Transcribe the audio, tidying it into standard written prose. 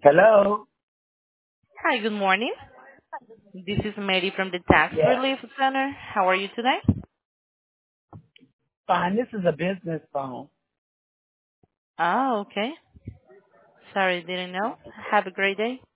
Hello? Hi, good morning. This is Mary from the Tax Yes. Relief Center. How are you today? Fine. This is a business phone. Oh, okay. Sorry, didn't know. Have a great day.